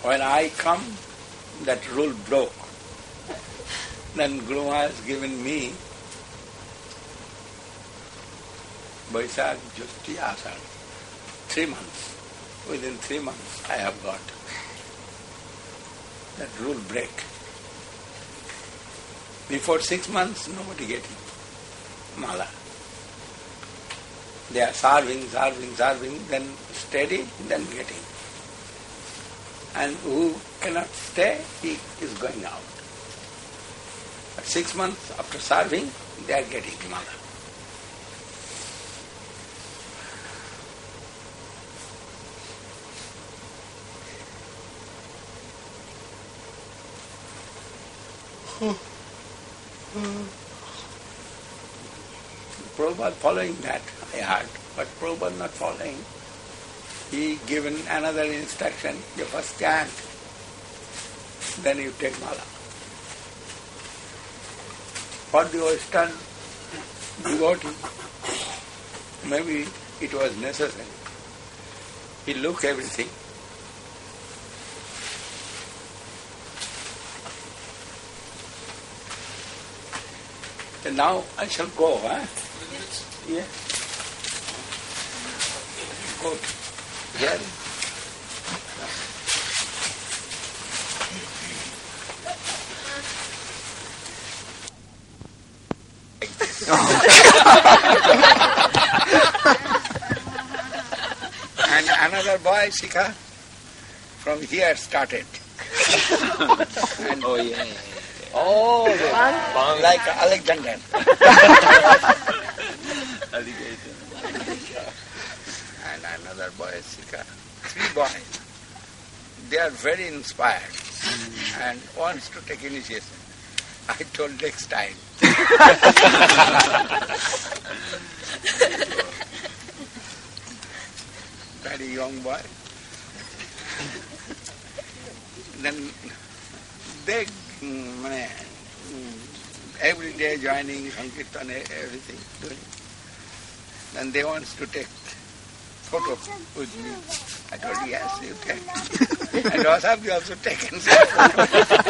When I come, that rule broke. Then Guru Maharaj has given me Vaisakh, Jyoti, Ashad. 3 months. Within 3 months I have got that rule break. Before 6 months nobody getting mala. They are serving, then steady, then getting. And who cannot stay, he is going out. But 6 months after serving, they are getting mala. Prabhupada following that, I heard, but Prabhupada not following. He given another instruction, you first chant, then you take mala. For the Western devotee, maybe it was necessary. He looked everything. And now I shall go, huh? Yeah. Go. Here. And another boy, Sikha, from here started. And oh, yeah. Oh, like Alexander. And another boy, Sikha. 3 boys. They are very inspired and wants to take initiation. I told next time. Very young boy. Then they every day joining Sankirtan, everything doing. Then they wants to take photo with me. I told yes, you take. And Vasabi also taken some photo.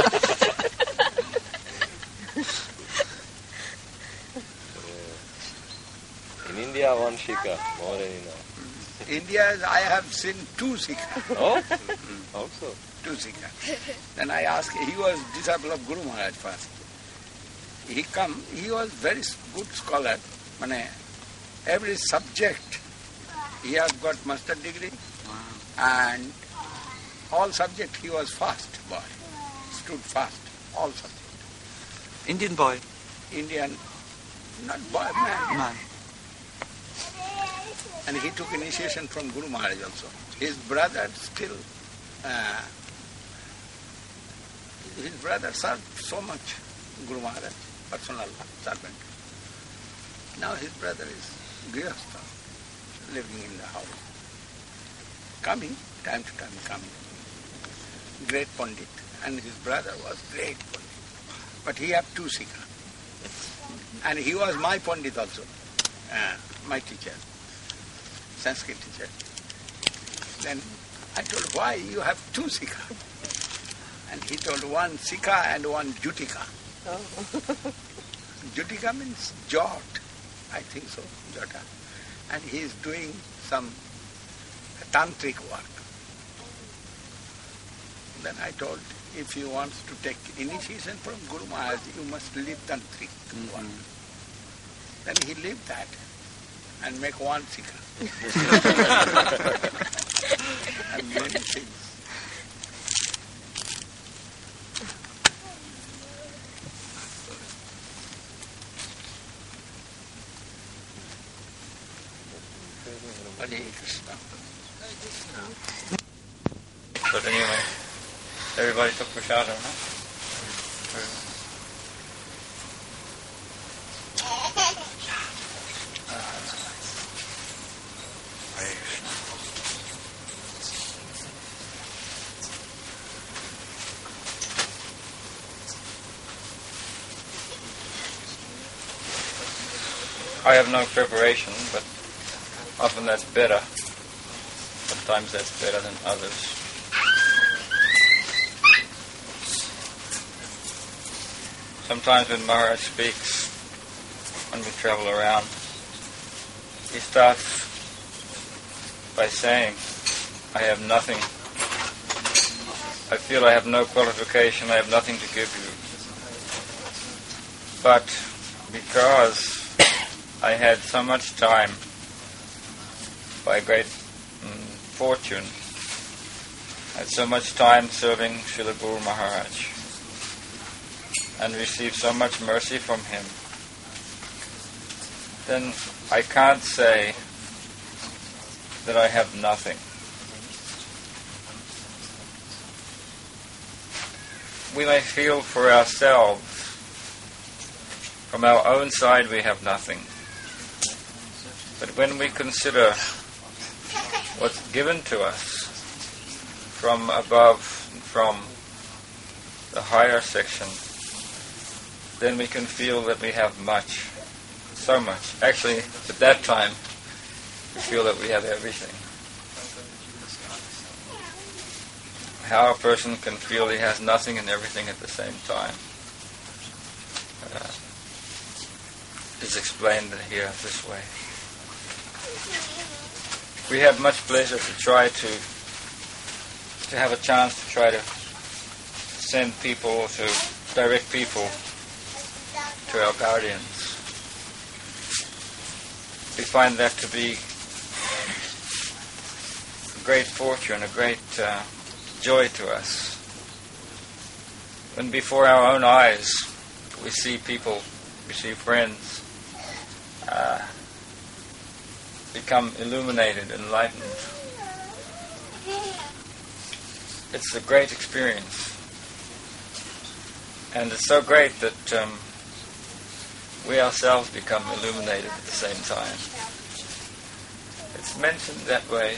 In India, 1 Sikha, more than enough. India, I have seen 2 Sikha. Oh? Also? 2 Sikha. Then I asked, he was disciple of Guru Maharaj first. He was very good scholar. Every subject, he has got master degree. And all subject he was fast boy. Stood fast, all subject. Indian boy? Indian, not boy, man. And he took initiation from Guru Maharaj also. His brother still, his brother served so much Guru Maharaj, personal servant. Now his brother is Grihastha, living in the house. Coming, time to time coming. Great Pandit. And his brother was great Pandit. But he had 2 Sikha. And he was my Pandit also, my teacher. Sanskrit teacher. Then I told, why you have 2 Sikha? And he told, 1 Sikha and 1 Jutika. Oh. Jutika means jot, I think so, jota. And he is doing some tantric work. Then I told, if you want to take initiation from Guru Maharaj, you must leave tantric work. Then he left that and make 1 Sikha. And many things. Hare Krishna. So anyway, everybody took prasada, huh? I have no preparation, but often that's better. Sometimes that's better than others. sometimes when Maharaj speaks, when we travel around, he starts by saying, I have nothing. I feel I have no qualification, I have nothing to give you. But because I had so much time, by great fortune, I had so much time serving Srila Guru Maharaj, and received so much mercy from him, then I can't say that I have nothing. We may feel for ourselves, from our own side we have nothing. But when we consider what's given to us from above, from the higher section, then we can feel that we have much, so much. Actually, at that time, we feel that we have everything. How a person can feel he has nothing and everything at the same time is explained here this way. We have much pleasure to try to have a chance to try to send people, to direct people to our guardians. We find that to be a great fortune, a great joy to us. When before our own eyes we see people, we see friends become illuminated, enlightened. It's a great experience. And it's so great that we ourselves become illuminated at the same time. It's mentioned that way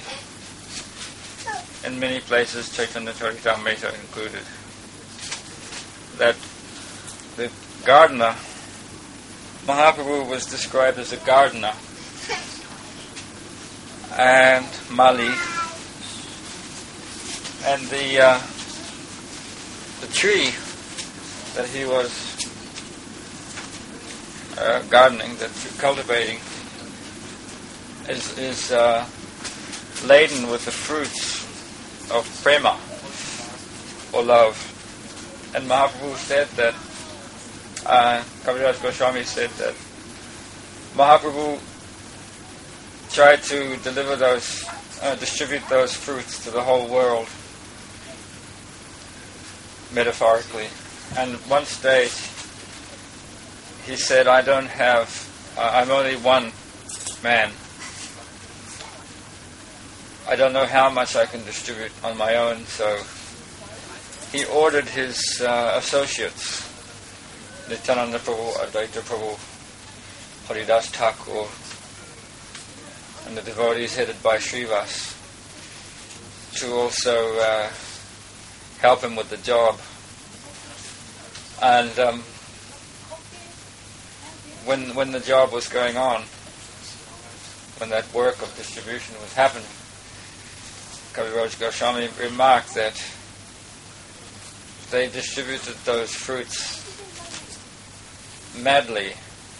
in many places, Chaitanya Charitamrita included, that the gardener, Mahaprabhu was described as a gardener, and Mali, and the tree that he was gardening, that cultivating, is laden with the fruits of prema, or love. And Mahaprabhu said that, Kaviraj Goswami said that Mahaprabhu tried to deliver those, distribute those fruits to the whole world, metaphorically. And one stage he said, I'm only one man. I don't know how much I can distribute on my own, so he ordered his associates, Nityananda Prabhu, Advaita Prabhu, Haridas Thakur, and the devotees headed by Srivas, to also help him with the job. And when the job was going on, when that work of distribution was happening, Kaviraj Goswami remarked that they distributed those fruits madly,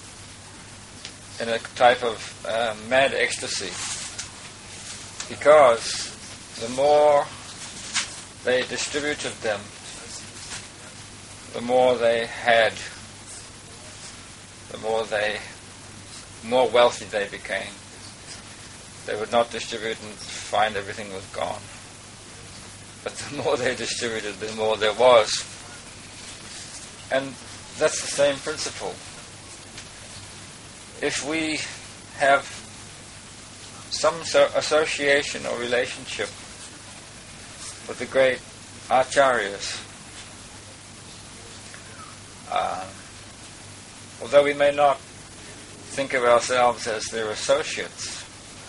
in a type of mad ecstasy, because the more they distributed them, the more they had, the more wealthy they became. They would not distribute and find everything was gone. But the more they distributed, the more there was. And that's the same principle. If we have some association or relationship with the great acharyas, although we may not think of ourselves as their associates,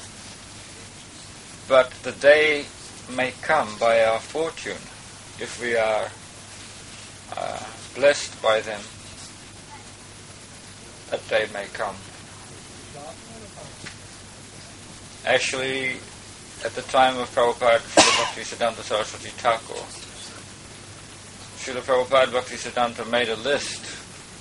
but the day may come by our fortune, if we are blessed by them, that day may come. Actually, at the time of Prabhupada, Srila Bhaktisiddhanta Saraswati Thakur, Srila Prabhupada Bhaktisiddhanta made a list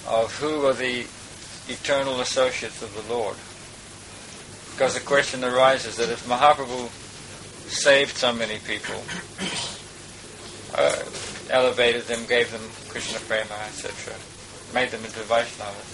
of who are the eternal associates of the Lord. Because the question arises that if Mahaprabhu saved so many people, elevated them, gave them Krishna Prema, etc., made them into Vaishnavas,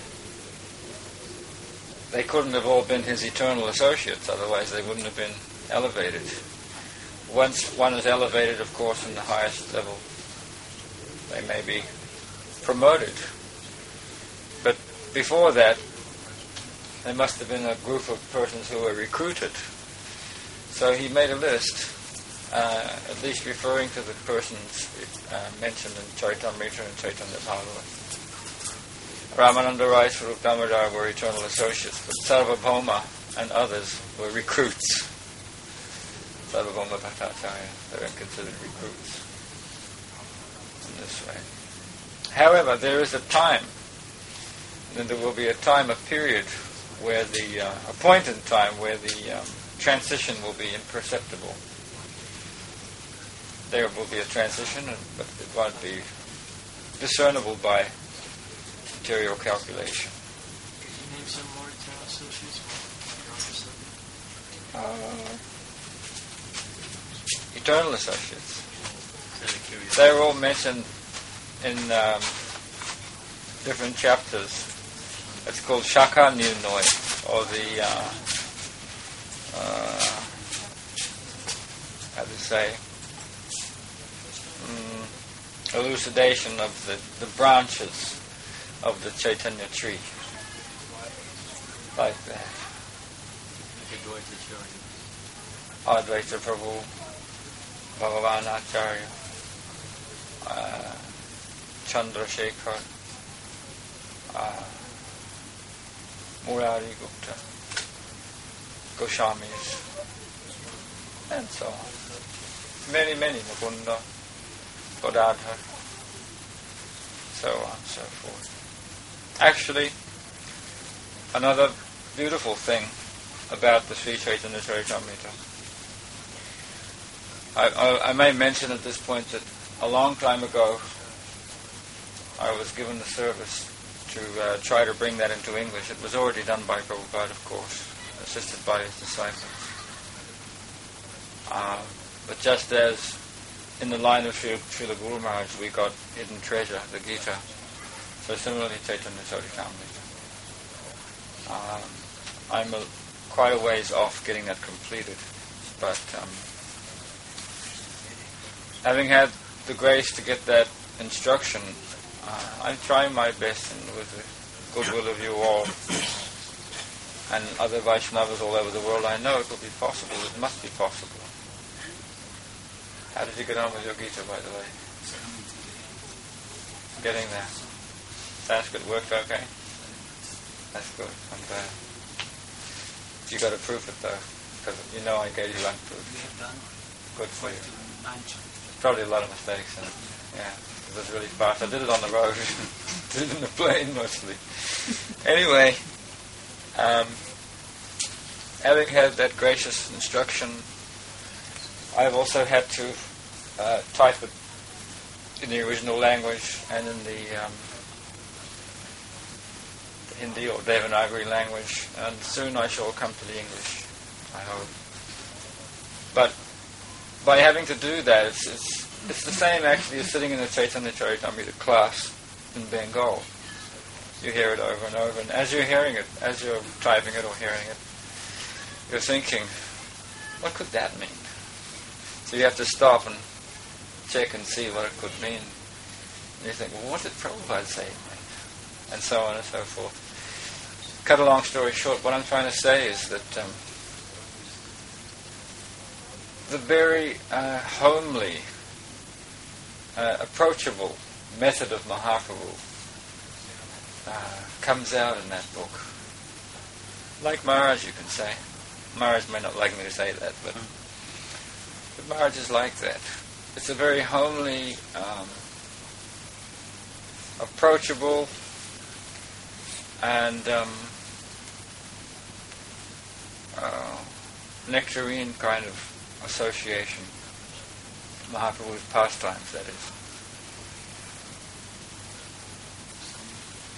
they couldn't have all been his eternal associates, otherwise they wouldn't have been elevated. Once one is elevated, of course, in the highest level, they may be promoted. But before that, there must have been a group of persons who were recruited. So he made a list, at least referring to the persons mentioned in Charitamrita and Chaitanya Bhagavata. Ramananda Rai, Swarup Damodar were eternal associates, but Sarvabhauma and others were recruits. Sarvabhauma Bhattacharya, they were considered recruits in this way. However, there is a time, and there will be a time, a period, where a point in time where the transition will be imperceptible. There will be a transition, but it won't be discernible by material calculation. Can you name some more eternal associates? Eternal associates. They're all mentioned in different chapters. It's called Shaka Nunoi, or the elucidation of the branches of the Chaitanya tree. Like that. Advaita Prabhu, Bhagavan Acharya, Chandrasekhar, Murari Gupta, Goswamis, and so on. Many, Mukunda, Godadhar, so on and so forth. Actually, another beautiful thing about the Sri Chaitanya Charitamrita, I may mention at this point that a long time ago I was given the service to try to bring that into English. It was already done by Prabhupada, of course, assisted by his disciples. But just as in the line of Srila Guru Maharaj we got hidden treasure, the Gita, so similarly Chaitanya Charitamrita. I'm quite a ways off getting that completed, but having had the grace to get that instruction, I'm trying my best, and with the goodwill of you all and other Vaishnavas all over the world, I know it will be possible. It must be possible. How did you get on with your Gita, by the way? Getting there. Sanskrit worked okay? That's good. I'm glad. You got to proof it though, because you know I gave you unproof. Good for you. Probably a lot of mistakes in it. Yeah, it was really fast. I did it on the road. Did it in the plane mostly. Anyway, having had that gracious instruction, I've also had to type it in the original language and in the Hindi or Devanagari language, and soon I shall come to the English, I hope. But by having to do that, it's the same actually as sitting in a Chaitanya Charitamrita class in Bengal. You hear it over and over, and as you're hearing it, as you're typing it or hearing it, you're thinking, what could that mean? So you have to stop and check and see what it could mean. And you think, well, what did Prabhupada say it meant? And so on and so forth. Cut a long story short, what I'm trying to say is that the very homely, approachable method of Mahaprabhu comes out in that book. Like Maharaj, you can say. Maharaj may not like me to say that, but Maharaj is like that. It's a very homely, approachable, and nectarine kind of association. Mahaprabhu's pastimes, that is.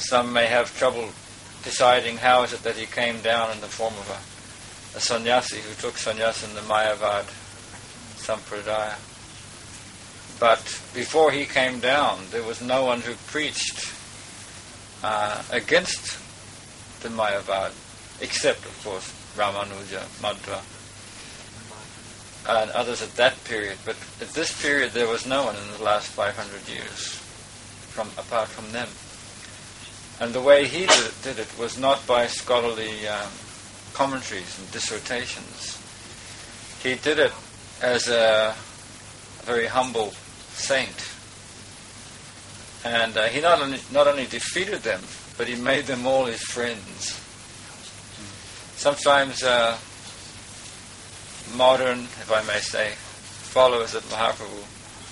some may have trouble deciding how is it that he came down in the form of a sannyasi who took sannyas in the Mayavad Sampradaya. But before he came down, there was no one who preached against the Mayavad, except, of course, Ramanuja, Madhva, and others at that period. But at this period, there was no one in the last 500 years apart from them. And the way he did it was not by scholarly commentaries and dissertations. He did it as a very humble saint. And he not only defeated them, but he made them all his friends. Sometimes modern, if I may say, followers of Mahaprabhu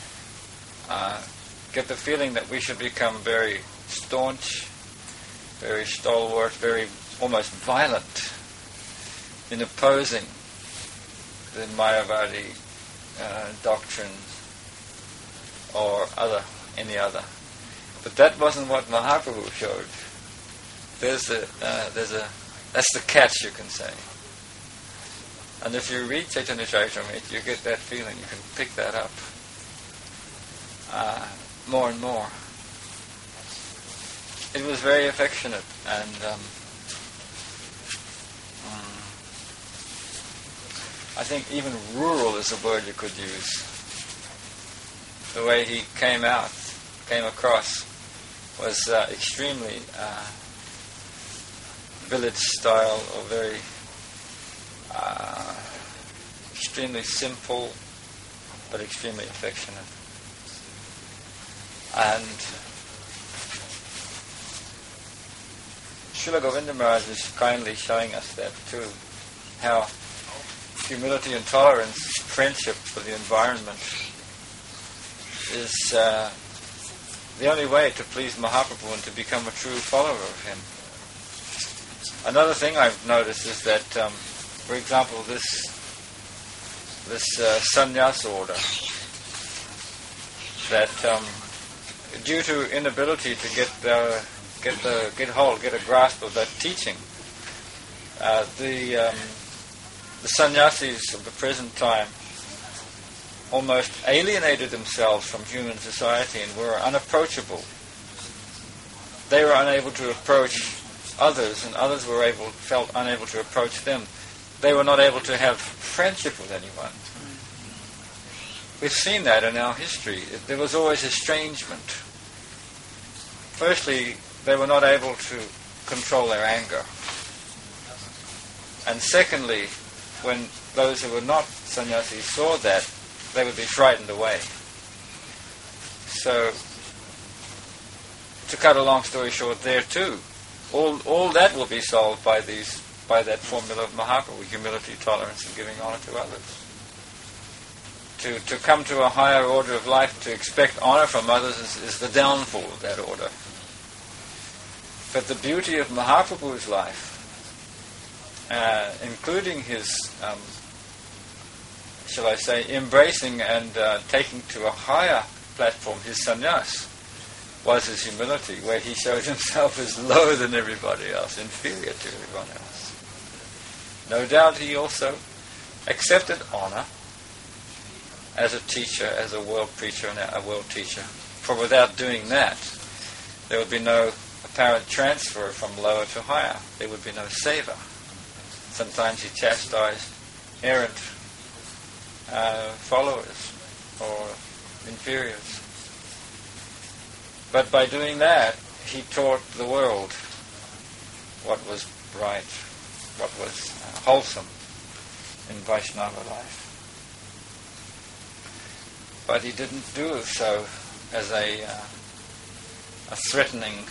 get the feeling that we should become very staunch, very stalwart, very almost violent in opposing the Mayavadi doctrines or any other. But that wasn't what Mahaprabhu showed. That's the catch, you can say. And if you read Chaitanya Charitamrita, you get that feeling. You can pick that up more and more. It was very affectionate, and I think even rural is a word you could use. The way he came across, was extremely village style, or very extremely simple, but extremely affectionate. And Srila Govinda Maharaj is kindly showing us that too, how humility and tolerance, friendship for the environment, is the only way to please Mahaprabhu and to become a true follower of him. Another thing I've noticed is that, for example, this sannyas order, that due to inability to get a grasp of that teaching, the sannyasis of the present time almost alienated themselves from human society and were unapproachable. They were unable to approach others, and others felt unable to approach them. They were not able to have friendship with anyone. We've seen that in our history. There was always estrangement. Firstly, they were not able to control their anger. And secondly, when those who were not sannyasis saw that, they would be frightened away. So, to cut a long story short, there too, all that will be solved by that formula of Mahaprabhu: humility, tolerance, and giving honor to others. To come to a higher order of life, to expect honor from others is the downfall of that order. But the beauty of Mahaprabhu's life, including his, shall I say, embracing and taking to a higher platform his sannyas, was his humility, where he showed himself as lower than everybody else, inferior to everyone else. No doubt he also accepted honor as a teacher, as a world preacher and a world teacher. For without doing that, there would be no apparent transfer from lower to higher. There would be no seva. Sometimes he chastised errant followers or inferiors. But by doing that, he taught the world what was right, what was wholesome in Vaishnava life. But he didn't do so as a threatening,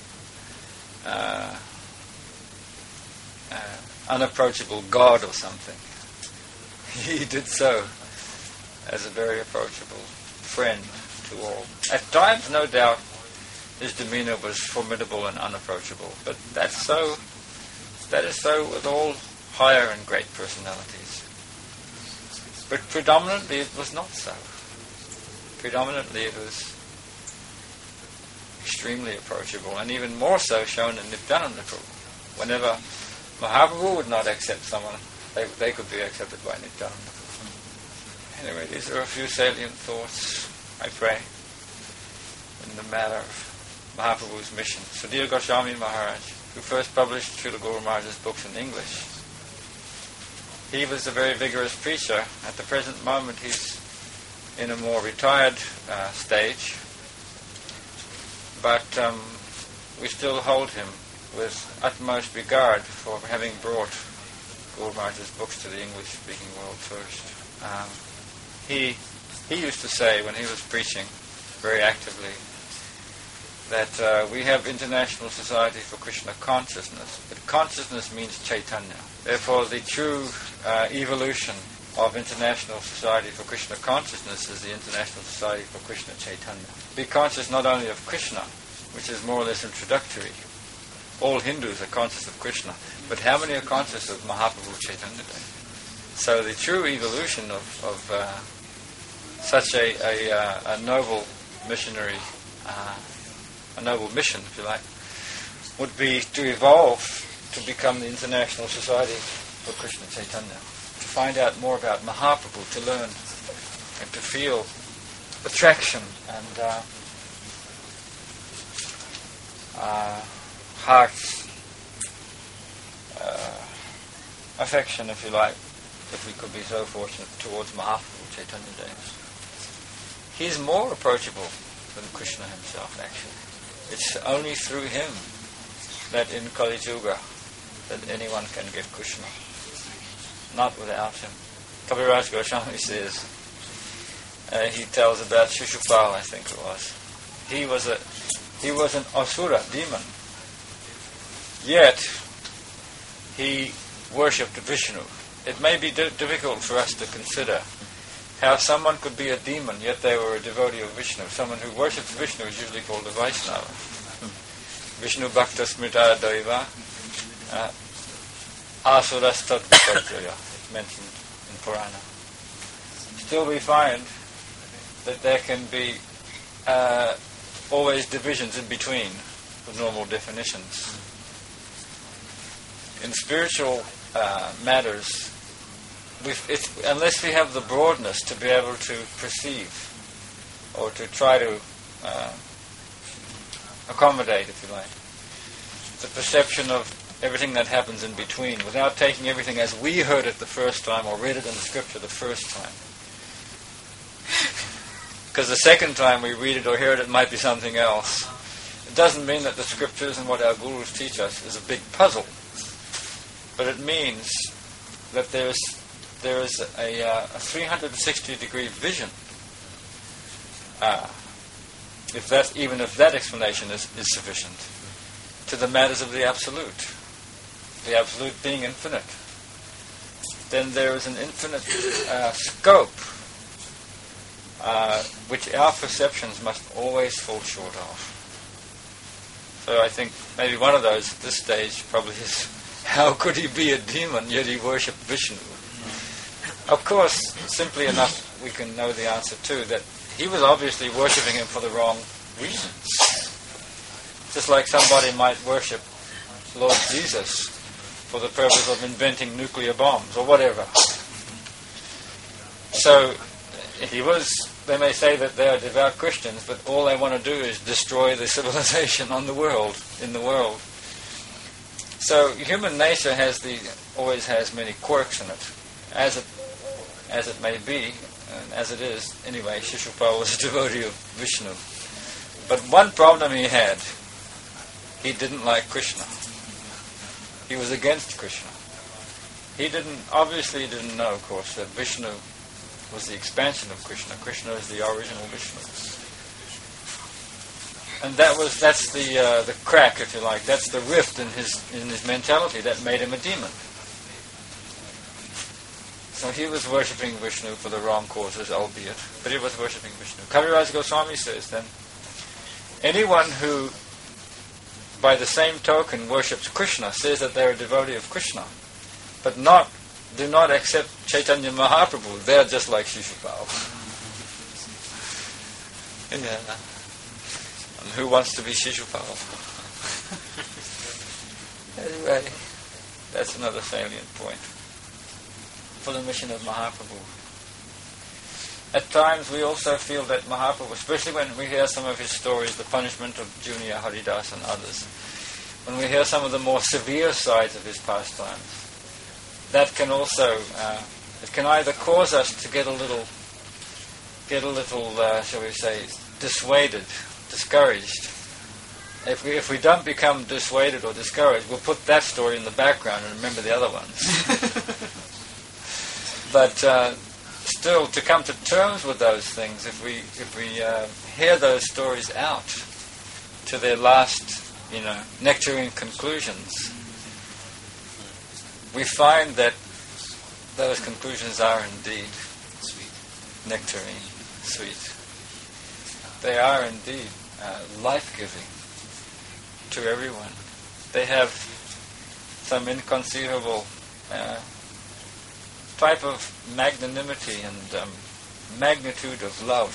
unapproachable god or something. He did so as a very approachable friend to all. At times, no doubt, his demeanor was formidable and unapproachable, but that is so with all higher and great personalities. But predominantly it was not so. Predominantly it was extremely approachable, and even more so shown in Nityananda Prabhu. Whenever Mahaprabhu would not accept someone, they could be accepted by Nityananda. Anyway, these are a few salient thoughts, I pray, in the matter of Mahaprabhu's mission. Sudhir Goswami Maharaj, who first published Srila Guru Maharaj's books in English, he was a very vigorous preacher. At the present moment, he's in a more retired stage, but we still hold him with utmost regard for having brought Guru Maharaj's books to the English-speaking world first. He used to say when he was preaching very actively that we have International Society for Krishna Consciousness, but consciousness means Chaitanya. Therefore, the true evolution of International Society for Krishna Consciousness is the International Society for Krishna Chaitanya. Be conscious not only of Krishna, which is more or less introductory. All Hindus are conscious of Krishna, but how many are conscious of Mahaprabhu Chaitanya? So the true evolution of such a noble missionary, a noble mission, if you like, would be to evolve to become the International Society for Krishna Chaitanya, to find out more about Mahaprabhu, to learn and to feel attraction and heart affection, if you like, if we could be so fortunate, towards Mahaprabhu Chaitanya Dev. He's more approachable than Krishna himself, actually. It's only through him that in Kali Yuga that anyone can get Krishna. Not without him. Kaviraj Goswami says, he tells about Shishupal, I think it was. He was an asura, demon. Yet, he worshipped Vishnu. It may be difficult for us to consider how someone could be a demon, yet they were a devotee of Vishnu. Someone who worships Vishnu is usually called a Vaishnava. Vishnu Bhakta Smrita Daiva Asurastat Viparjaya, it's mentioned in Purana. Still we find that there can be always divisions in between the normal definitions. In spiritual matters, unless we have the broadness to be able to perceive or to try to accommodate, if you like, the perception of everything that happens in between without taking everything as we heard it the first time or read it in the scripture the first time. Because the second time we read it or hear it, it might be something else. It doesn't mean that the scriptures and what our gurus teach us is a big puzzle. But it means that there is a 360-degree vision. Even if that explanation is sufficient, to the matters of the Absolute being infinite, then there is an infinite scope which our perceptions must always fall short of. So I think maybe one of those at this stage probably is, how could he be a demon yet he worshipped Vishnu? Of course, simply enough we can know the answer too, that he was obviously worshipping him for the wrong reasons. Just like somebody might worship Lord Jesus for the purpose of inventing nuclear bombs or whatever. So they may say that they are devout Christians, but all they want to do is destroy the civilization in the world. So human nature always has many quirks in it, as it may be, and as it is. Anyway, Shishupal was a devotee of Vishnu. But one problem he had, he didn't like Krishna. He was against Krishna. He obviously didn't know, of course, that Vishnu was the expansion of Krishna. Krishna is the original Vishnu. And that's the crack, if you like. That's the rift in his mentality that made him a demon. So he was worshipping Vishnu for the wrong causes, albeit, but he was worshipping Vishnu. Kaviraj Goswami says then, anyone who, by the same token, worships Krishna, says that they're a devotee of Krishna, but do not accept Chaitanya Mahaprabhu. They're just like Shishupal. Yeah. And who wants to be Shishupal? Anyway, that's another salient point for the mission of Mahaprabhu. At times we also feel that Mahaprabhu, especially when we hear some of his stories, the punishment of Junior Haridas and others, when we hear some of the more severe sides of his pastimes, that can also, it can either cause us to get a little, shall we say, discouraged. If we don't become dissuaded or discouraged, we'll put that story in the background and remember the other ones. But still, to come to terms with those things, if we hear those stories out to their last, nectarine conclusions, we find that those conclusions are indeed nectarine, sweet. They are indeed life-giving to everyone. They have some inconceivable type of magnanimity and magnitude of love,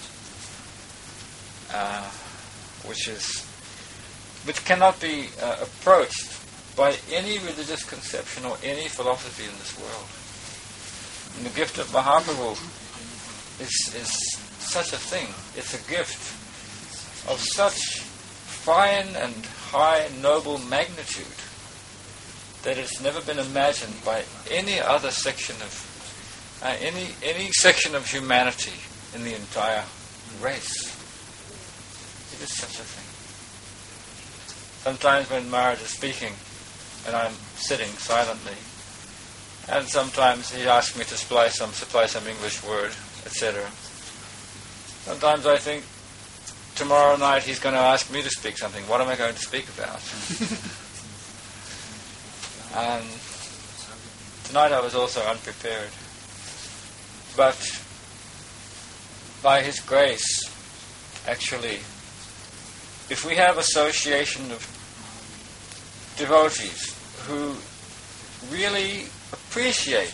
which cannot be approached by any religious conception or any philosophy in this world. And the gift of Mahaprabhu is such a thing. It's a gift of such fine and high, noble magnitude that it's never been imagined by any other section of any section of humanity in the entire race. It is such a thing. Sometimes when Maharaj is speaking and I'm sitting silently, and sometimes he asks me to supply some English word, etc. Sometimes I think, tomorrow night he's going to ask me to speak something. What am I going to speak about? And tonight I was also unprepared. But by his grace, actually, if we have association of devotees who really appreciate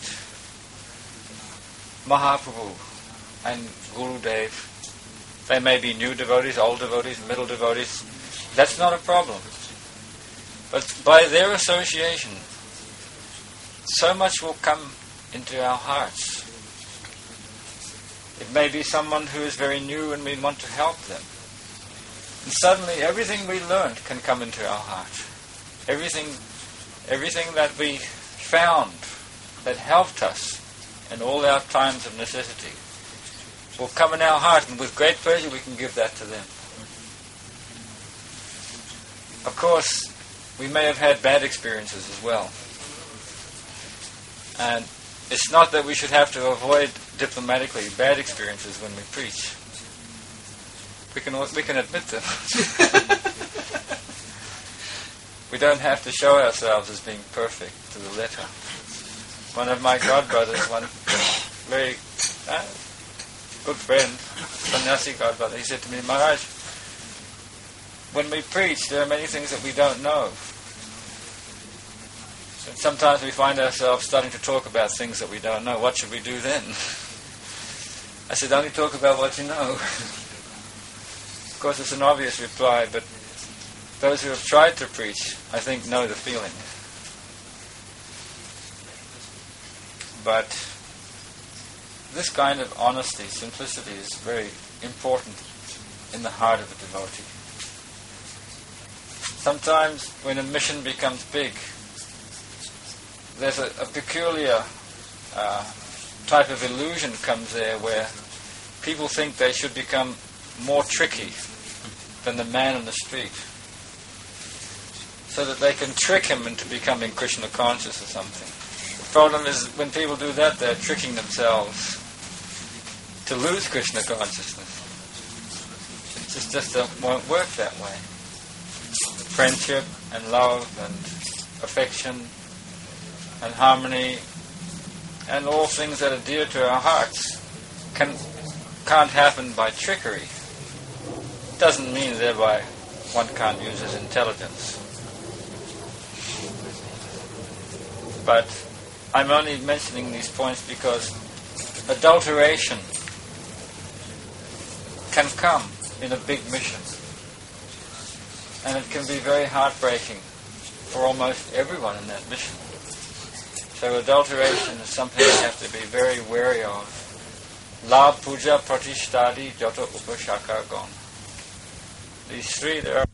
Mahaprabhu and Gurudev, they may be new devotees, old devotees, middle devotees, that's not a problem. But by their association, so much will come into our hearts. It may be someone who is very new and we want to help them. And suddenly everything we learned can come into our heart. Everything that we found that helped us in all our times of necessity will come in our heart, and with great pleasure we can give that to them. Of course, we may have had bad experiences as well. And it's not that we should have to avoid diplomatically bad experiences when we preach. We can admit them. We don't have to show ourselves as being perfect to the letter. One of my godbrothers, one very good friend, sannyasi godbrother, he said to me, Maharaj, when we preach, there are many things that we don't know. And sometimes we find ourselves starting to talk about things that we don't know. What should we do then? I said, only talk about what you know. Of course, it's an obvious reply, but those who have tried to preach, I think, know the feeling. But this kind of honesty, simplicity is very important in the heart of a devotee. Sometimes when a mission becomes big, there's a peculiar type of illusion comes there where people think they should become more tricky than the man in the street, so that they can trick him into becoming Krishna conscious or something. The problem is when people do that, they're tricking themselves to lose Krishna consciousness. It just won't work that way. Friendship and love and affection and harmony and all things that are dear to our hearts can't happen by trickery. Doesn't mean thereby one can't use his intelligence. But I'm only mentioning these points because adulteration can come in a big mission. And it can be very heartbreaking for almost everyone in that mission. So adulteration is something we have to be very wary of. La puja pratishtadi jota upashaka gon. These three, there are